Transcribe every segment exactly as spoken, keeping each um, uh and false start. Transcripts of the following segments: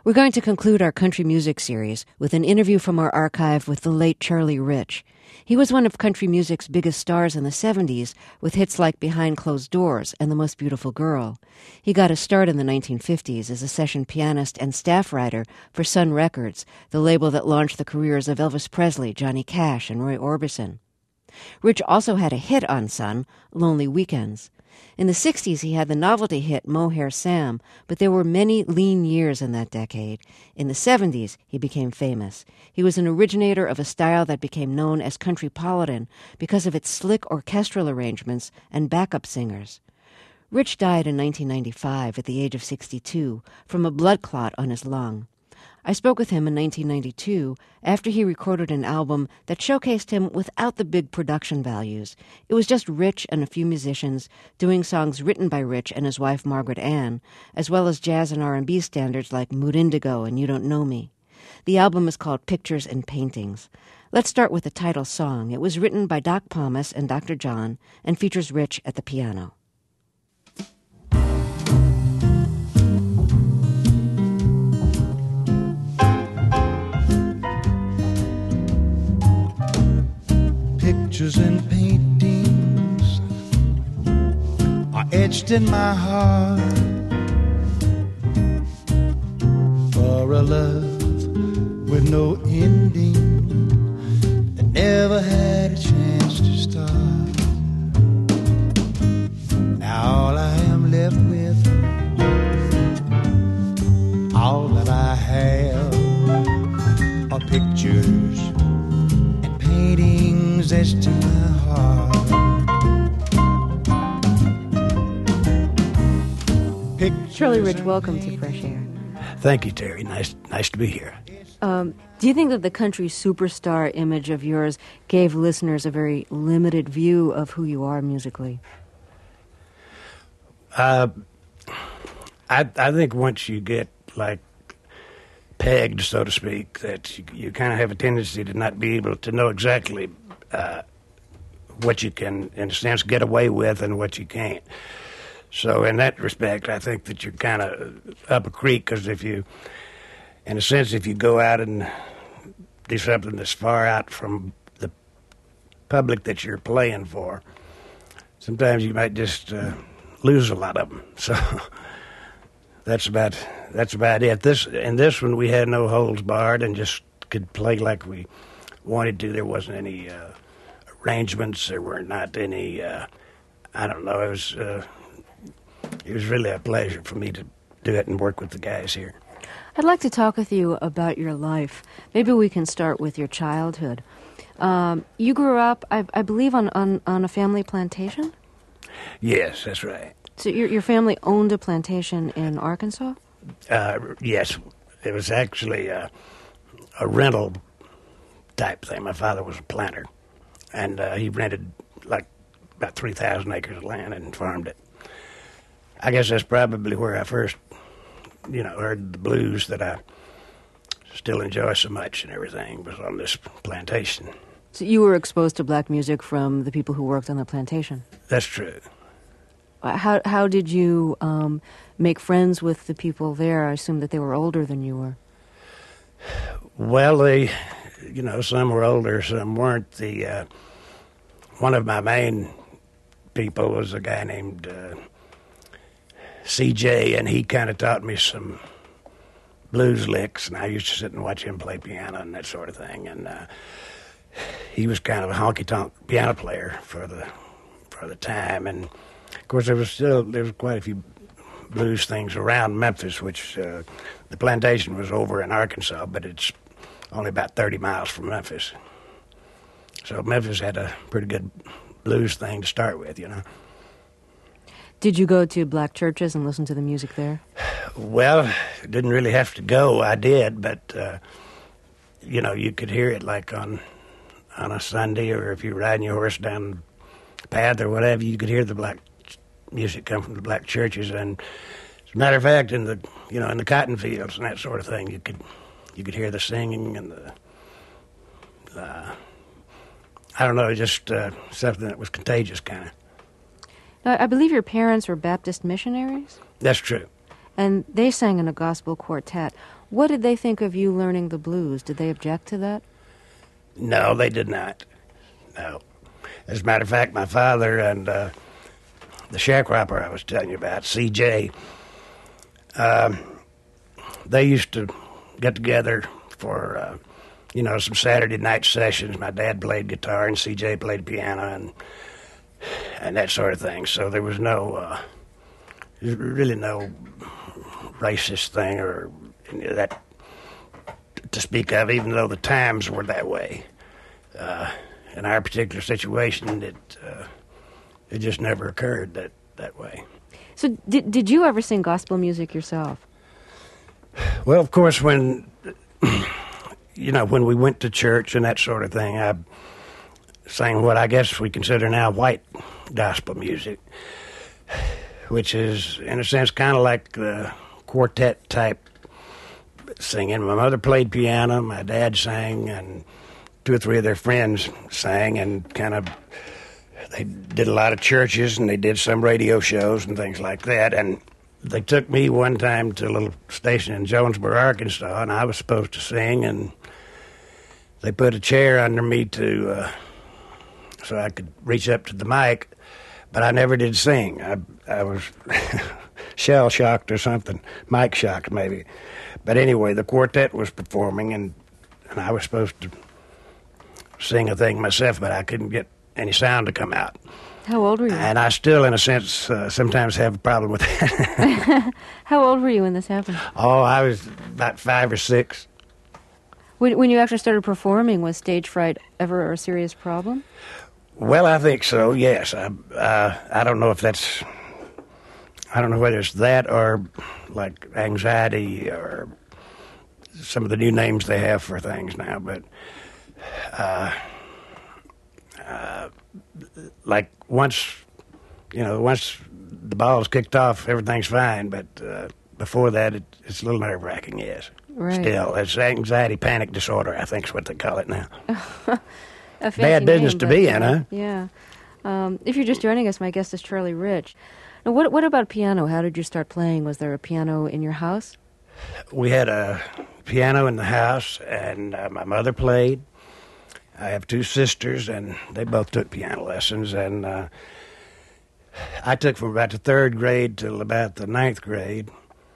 We're going to conclude our country music series with an interview from our archive with the late Charlie Rich. He was one of country music's biggest stars in the seventies, with hits like Behind Closed Doors and The Most Beautiful Girl. He got a start in the nineteen fifties as a session pianist and staff writer for Sun Records, the label that launched the careers of Elvis Presley, Johnny Cash, and Roy Orbison. Rich also had a hit on Sun, Lonely Weekends. In the sixties, he had the novelty hit Mohair Sam, but there were many lean years in that decade. In the seventies, he became famous. He was an originator of a style that became known as countrypolitan because of its slick orchestral arrangements and backup singers. Rich died in nineteen ninety-five at the age of sixty-two from a blood clot on his lung. I spoke with him in nineteen ninety-two after he recorded an album that showcased him without the big production values. It was just Rich and a few musicians doing songs written by Rich and his wife Margaret Ann, as well as jazz and R and B standards like Mood Indigo and You Don't Know Me. The album is called Pictures and Paintings. Let's start with the title song. It was written by Doc Pomus and Doctor John and features Rich at the piano. Pictures and paintings are etched in my heart for a love with no ending that never had a chance to start. Now all I am left with, all that I have, are pictures and paintings etched to my heart. Pictures. Charlie Rich, welcome to Fresh Air. Thank you, Terry. Nice, nice to be here. Um, do you think that the country superstar image of yours gave listeners a very limited view of who you are musically? Uh, I I think once you get like pegged, so to speak, that you, you kind of have a tendency to not be able to know exactly uh, what you can, in a sense, get away with and what you can't. So in that respect, I think that you're kind of up a creek, because if you, in a sense, if you go out and do something that's far out from the public that you're playing for, sometimes you might just uh, lose a lot of them. So that's about that's about it. This in this one, we had no holds barred and just could play like we wanted to. There wasn't any uh, arrangements. There were not any. Uh, I don't know. It was. Uh, It was really a pleasure for me to do it and work with the guys here. I'd like to talk with you about your life. Maybe we can start with your childhood. Um, you grew up, I, I believe, on, on, on a family plantation? Yes, that's right. So your, your family owned a plantation in Arkansas? Uh, yes. It was actually a, a rental type thing. My father was a planter, and uh, he rented like about three thousand acres of land and farmed it. I guess that's probably where I first, you know, heard the blues that I still enjoy so much and everything, was on this plantation. So you were exposed to black music from the people who worked on the plantation? That's true. How how did you um, make friends with the people there? I assume that they were older than you were. Well, they, you know, some were older, some weren't. The uh, one of my main people was a guy named Uh, C J, and he kind of taught me some blues licks, and I used to sit and watch him play piano and that sort of thing. And uh, he was kind of a honky-tonk piano player for the for the time. And of course, there was still there was quite a few blues things around Memphis, which uh, the plantation was over in Arkansas, but it's only about thirty miles from Memphis. So Memphis had a pretty good blues thing to start with, you know. Did you go to black churches and listen to the music there? Well, didn't really have to go. I did, but, uh, you know, you could hear it like on on a Sunday, or if you're riding your horse down the path or whatever, you could hear the black music come from the black churches. And as a matter of fact, in the, you know, in the cotton fields and that sort of thing, you could you could hear the singing and the, uh, I don't know, just uh, something that was contagious kind of. I believe your parents were Baptist missionaries? That's true. and they sang in a gospel quartet. What did they think of you learning the blues? Did they object to that? No, they did not. No. As a matter of fact, my father and uh, the sharecropper I was telling you about, C J, um, they used to get together for, uh, you know, some Saturday night sessions. My dad played guitar and C J played piano and and that sort of thing. So there was no, uh, really no racist thing or any of that to speak of, even though the times were that way. Uh, in our particular situation, it uh, it just never occurred that, that way. So did did you ever sing gospel music yourself? Well, of course, when you know when we went to church and that sort of thing, I sang what I guess we consider now white gospel music, which is in a sense kind of like the quartet type singing. My mother played piano, my dad sang, and two or three of their friends sang, and kind of they did a lot of churches and they did some radio shows and things like that. And they took me one time to a little station in Jonesboro, Arkansas, and I was supposed to sing, and they put a chair under me to uh, so I could reach up to the mic, but I never did sing. I I was shell shocked or something, mic shocked maybe. But anyway, the quartet was performing, and and I was supposed to sing a thing myself, but I couldn't get any sound to come out. How old were you? And I still, in a sense, uh, sometimes have a problem with that. How old were you when this happened? Oh, I was about five or six. When, when you actually started performing, was stage fright ever a serious problem? Well, I think so, yes. I, uh, I don't know if that's... I don't know whether it's that or, like, anxiety or some of the new names they have for things now, but... Uh, uh, like once, you know, once the ball's kicked off, everything's fine. But uh, before that, it, it's a little nerve-wracking, yes. Right. Still, it's anxiety panic disorder, I think is what they call it now. A fancy Bad business name, to but, be in, huh? Yeah. Um, if you're just joining us, my guest is Charlie Rich. Now, what what about piano? How did you start playing? Was there a piano in your house? We had a piano in the house, and uh, my mother played. I have two sisters, and they both took piano lessons, and uh, I took from about the third grade till about the ninth grade,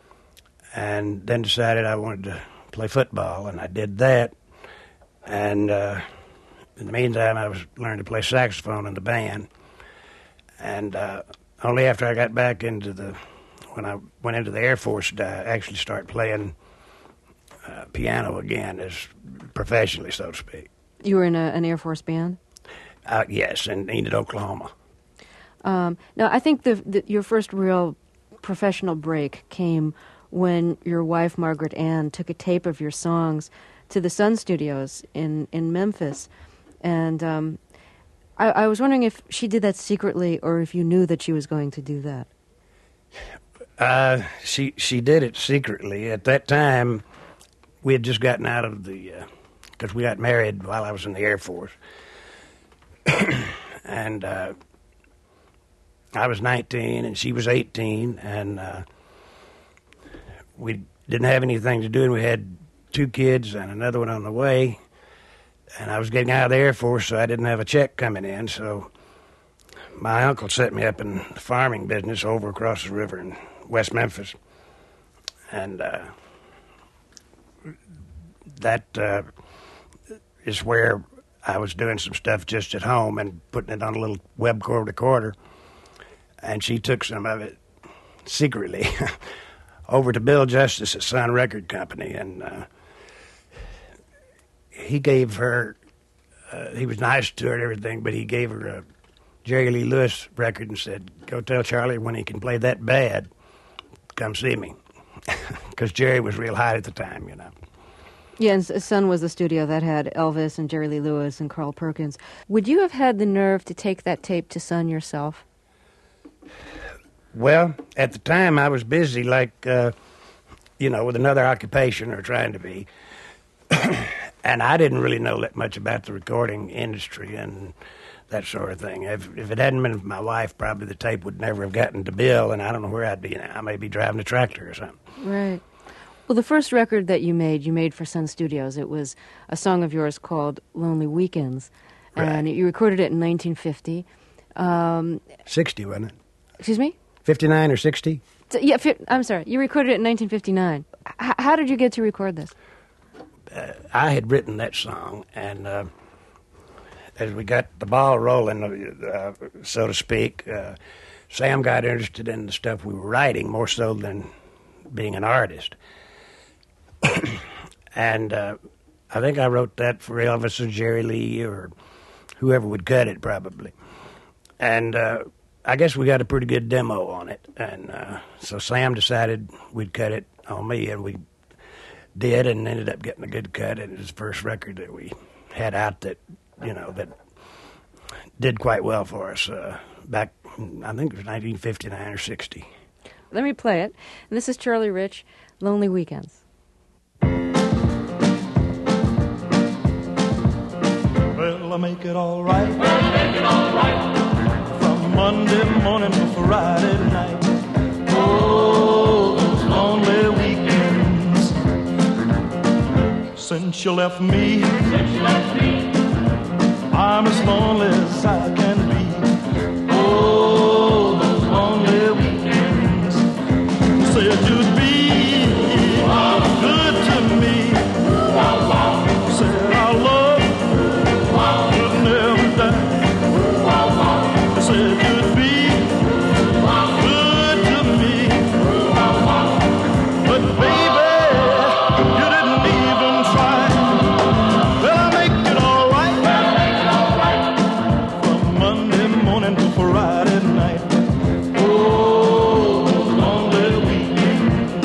and then decided I wanted to play football, and I did that. And uh, in the meantime, I was learning to play saxophone in the band, and uh, only after I got back into the, when I went into the Air Force, did I actually start playing uh, piano again, as professionally, so to speak. You were in a, an Air Force band? Uh, yes, in Enid, Oklahoma. Um, now, I think the, the, your first real professional break came when your wife, Margaret Ann, took a tape of your songs to the Sun Studios in, in Memphis. And um, I, I was wondering if she did that secretly or if you knew that she was going to do that. Uh, she she did it secretly. At that time, we had just gotten out of the... Uh, because we got married while I was in the Air Force. and uh, I was nineteen, and she was eighteen, and uh, we didn't have anything to do, and we had two kids and another one on the way, and I was getting out of the Air Force, so I didn't have a check coming in, so my uncle set me up in the farming business over across the river in West Memphis, and uh, that... Uh, is where I was doing some stuff just at home and putting it on a little Webco recorder, and she took some of it secretly over to Bill Justice at Sun Record Company, and uh, he gave her, uh, he was nice to her and everything, but he gave her a Jerry Lee Lewis record and said, go tell Charlie when he can play that bad, come see me, because Jerry was real hot at the time, you know. Yeah, and Sun was the studio that had Elvis and Jerry Lee Lewis and Carl Perkins. Would you have had the nerve to take that tape to Sun yourself? Well, at the time I was busy, like, uh, you know, with another occupation or trying to be. And I didn't really know that much about the recording industry and that sort of thing. If, if it hadn't been for my wife, probably the tape would never have gotten to Bill, and I don't know where I'd be now. I may be driving a tractor or something. Right. Well, the first record that you made, you made for Sun Studios. It was a song of yours called Lonely Weekends, Right. and you recorded it in nineteen fifty. Um, sixty, wasn't it? excuse me? fifty-nine or sixty? So, yeah, fi- I'm sorry. You recorded it in nineteen fifty-nine. H- how did you get to record this? Uh, I had written that song, and uh, as we got the ball rolling, uh, so to speak, uh, Sam got interested in the stuff we were writing more so than being an artist. And uh, I think I wrote that for Elvis or Jerry Lee or whoever would cut it, probably. And uh, I guess we got a pretty good demo on it. And uh, so Sam decided we'd cut it on me, and we did, and ended up getting a good cut. And it was the first record that we had out that, you know, that did quite well for us uh, back, I think it was nineteen fifty-nine or sixty. Let me play it. And this is Charlie Rich, Lonely Weekends. Well, I make it all right. Well, I make it all right. From Monday morning to Friday night. Oh, those lonely weekends. Since you left me, since you left me, I'm as lonely as I can be. Oh, those lonely weekends. Said you'd be good to me. Said our love would never die. Said you'd be good to me. But baby, you didn't even try. Well, I make it all right. From Monday morning to Friday night. Oh, those lonely weekends.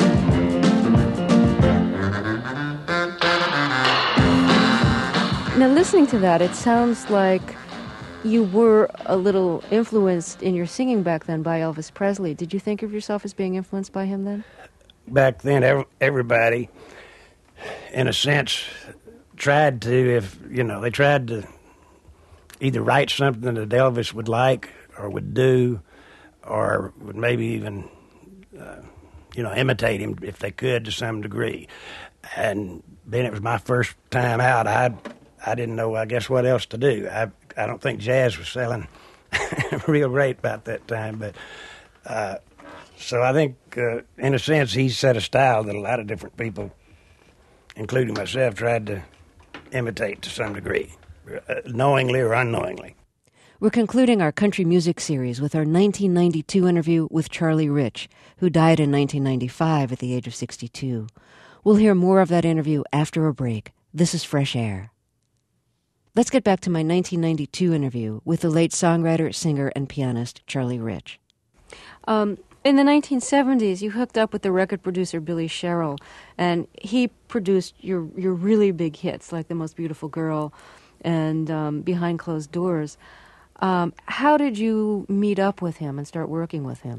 Now, listening to that, it sounds like you were a little influenced in your singing back then by Elvis Presley. Did you think of yourself as being influenced by him then? Back then, ev- everybody, in a sense, tried to, if, you know, they tried to either write something that Elvis would like or would do, or would maybe even, uh, you know, imitate him if they could to some degree. And being it was my first time out, I I didn't know, I guess, what else to do. I I don't think jazz was selling real great about that time, but uh, so I think, uh, in a sense, he set a style that a lot of different people, including myself, tried to imitate to some degree, uh, knowingly or unknowingly. We're concluding our country music series with our nineteen ninety-two interview with Charlie Rich, who died in nineteen ninety-five at the age of sixty-two. We'll hear more of that interview after a break. This is Fresh Air. Let's get back to my nineteen ninety-two interview with the late songwriter, singer, and pianist Charlie Rich. Um, in the nineteen seventies, you hooked up with the record producer Billy Sherrill, and he produced your your really big hits like The Most Beautiful Girl and um, Behind Closed Doors. Um, how did you meet up with him and start working with him?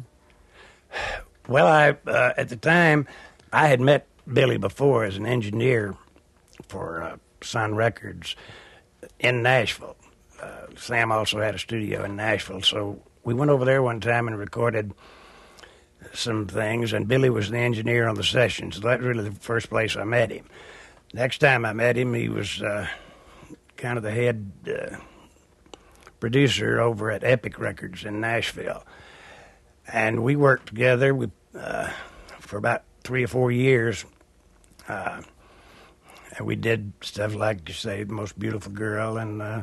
Well, I uh, at the time, I had met Billy before as an engineer for uh, Sun Records in Nashville. Uh, Sam also had a studio in Nashville, so we went over there one time and recorded some things, and Billy was the engineer on the session, so that was really the first place I met him. Next time I met him, he was uh, kind of the head uh, producer over at Epic Records in Nashville. And we worked together we, uh, for about three or four years. Uh, and we did stuff like, you say, The Most Beautiful Girl and uh,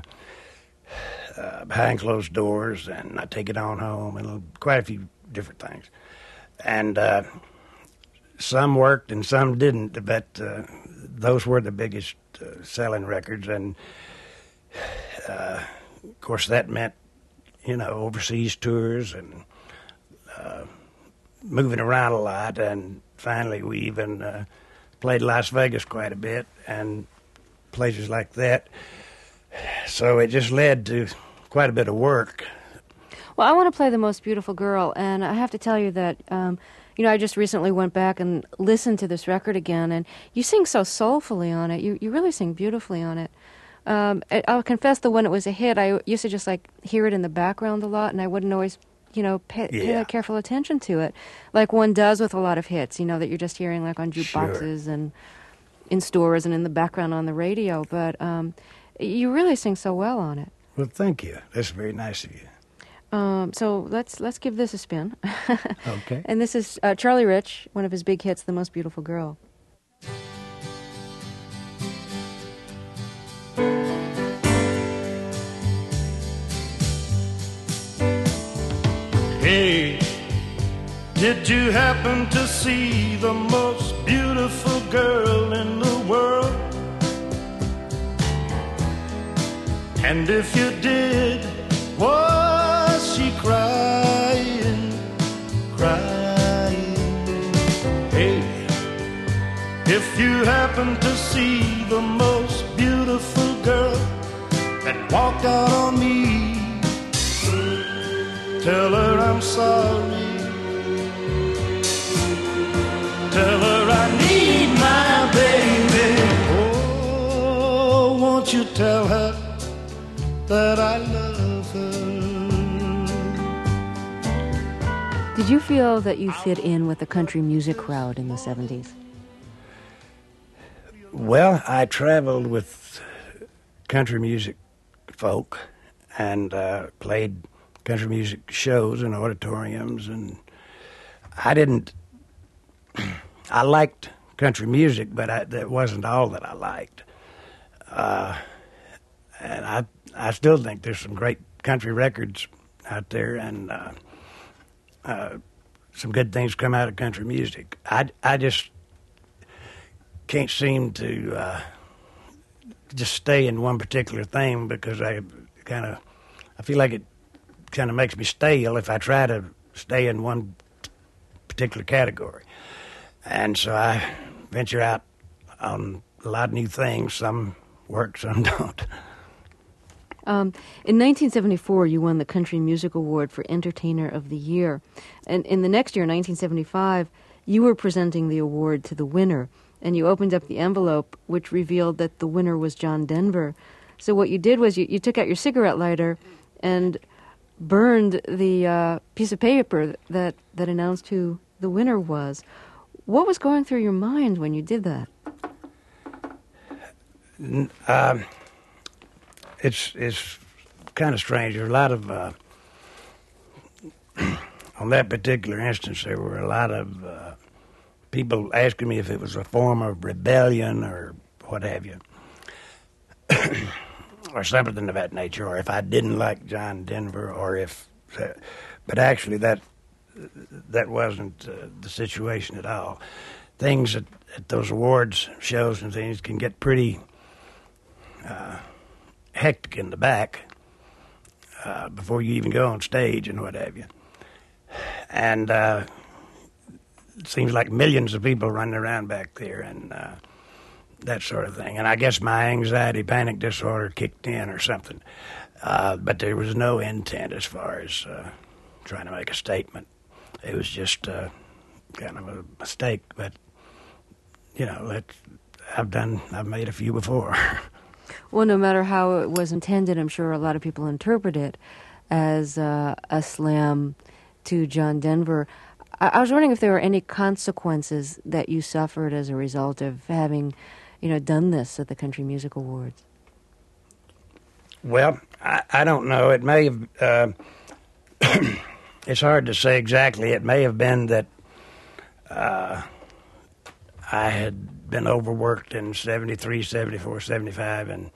uh, Behind Closed Doors and I Take It On Home and quite a few different things. And uh, some worked and some didn't, but uh, those were the biggest uh, selling records. And, uh, of course, that meant, you know, overseas tours and uh, moving around a lot. And finally, we even uh, played Las Vegas quite a bit and places like that. So it just led to quite a bit of work. Well, I want to play The Most Beautiful Girl, and I have to tell you that, um, you know, I just recently went back and listened to this record again, and you sing so soulfully on it. You you really sing beautifully on it. Um, I- I'll confess that when it was a hit, I used to just like hear it in the background a lot, and I wouldn't always, you know, pay, pay Yeah. that careful attention to it, like one does with a lot of hits. You know, that you're just hearing like on jukeboxes and in stores and in the background on the radio. But um, you really sing so well on it. Well, thank you. That's very nice of you. Um, so let's let's give this a spin. Okay. And this is uh, Charlie Rich, one of his big hits, "The Most Beautiful Girl." Hey, did you happen to see the most beautiful girl in the world? And if you did, was she crying, crying? Hey, if you happen to see the most beautiful girl that walked out on me, tell her I'm sorry. Tell her I need my baby. Oh, won't you tell her that I love her? Did you feel that you fit in with the country music crowd in the seventies? Well, I traveled with country music folk and uh, played country music shows and auditoriums, and I didn't. I liked country music, but I, that wasn't all that I liked. Uh, and I, I still think there's some great country records out there, and uh, uh, some good things come out of country music. I, I just can't seem to uh, just stay in one particular thing because I kind of I feel like it kind of makes me stale if I try to stay in one particular category. And so I venture out on a lot of new things. Some work, some don't. Um, in nineteen seventy-four, you won the Country Music Award for Entertainer of the Year. And in the next year, nineteen seventy-five, you were presenting the award to the winner. And you opened up the envelope, which revealed that the winner was John Denver. So what you did was you, you took out your cigarette lighter and burned the uh, piece of paper that, that announced who the winner was. What was going through your mind when you did that? Um, it's it's kind of strange. There's a lot of, uh, on that particular instance, there were a lot of uh, people asking me if it was a form of rebellion or what have you, or something of that nature, or if I didn't like John Denver, or if, uh, but actually that that wasn't uh, the situation at all. Things at, at those awards shows and things can get pretty uh, hectic in the back uh, before you even go on stage and what have you. And uh, it seems like millions of people running around back there and uh, that sort of thing. And I guess my anxiety, panic disorder kicked in or something. Uh, but there was no intent as far as uh, trying to make a statement. It was just uh, kind of a mistake, but, you know, that's, I've done, I've made a few before. Well, no matter how it was intended, I'm sure a lot of people interpret it as uh, a slam to John Denver. I, I was wondering if there were any consequences that you suffered as a result of having, you know, done this at the Country Music Awards. Well, I, I don't know. It may have... Uh, it's hard to say exactly. It may have been that uh, I had been overworked in seventy-three, seventy-four, seventy-five, and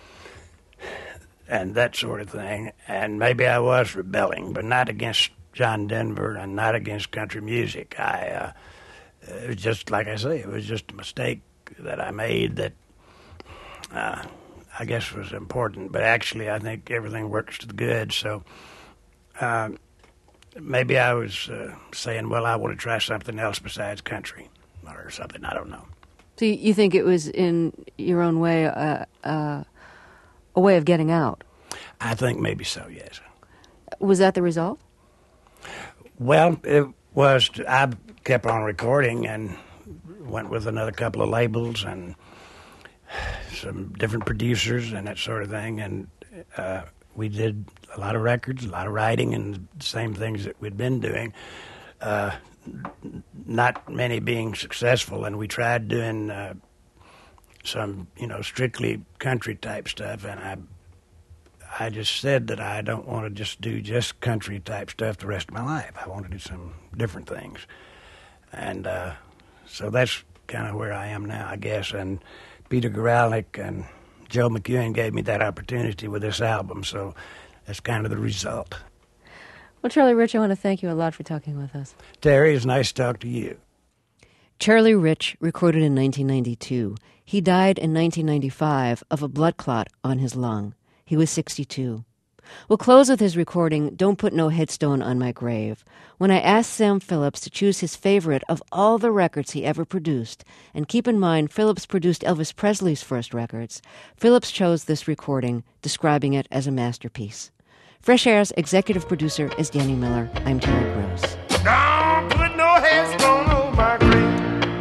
and that sort of thing. And maybe I was rebelling, but not against John Denver and not against country music. I uh, it was just, like I say, it was just a mistake that I made that uh, I guess was important. But actually, I think everything works to the good, so... Uh, Maybe I was uh, saying, well, I want to try something else besides country or something. I don't know. So you think it was, in your own way, uh, uh, a way of getting out? I think maybe so, yes. Was that the result? Well, it was. I kept on recording and went with another couple of labels and some different producers and that sort of thing, and uh, we did a lot of records, a lot of writing, and the same things that we'd been doing. Uh, not many being successful, and we tried doing uh, some, you know, strictly country type stuff, and I I just said that I don't want to just do just country type stuff the rest of my life. I want to do some different things. And uh, so that's kind of where I am now, I guess. And Peter Guralnick and Joe McEwen gave me that opportunity with this album, so that's kind of the result. Well, Charlie Rich, I want to thank you a lot for talking with us. Terry, it's nice to talk to you. Charlie Rich recorded in nineteen ninety-two. He died in nineteen ninety-five of a blood clot on his lung. He was sixty-two. We'll close with his recording, Don't Put No Headstone on My Grave. When I asked Sam Phillips to choose his favorite of all the records he ever produced, and keep in mind Phillips produced Elvis Presley's first records, Phillips chose this recording, describing it as a masterpiece. Fresh Air's executive producer is Danny Miller. I'm Terry Gross. Don't put no headstone on my grave.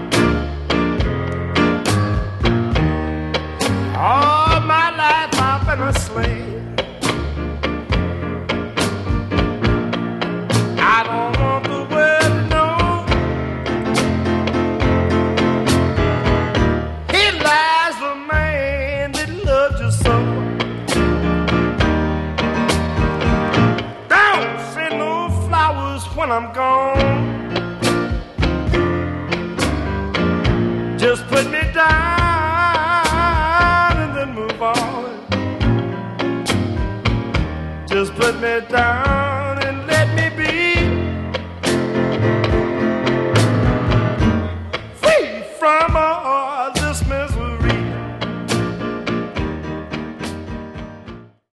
All my life I've been a slave. I don't want the world to know. Here lies the man that loved you so. Don't send no flowers when I'm gone. Just put me down and then move on. Just put me down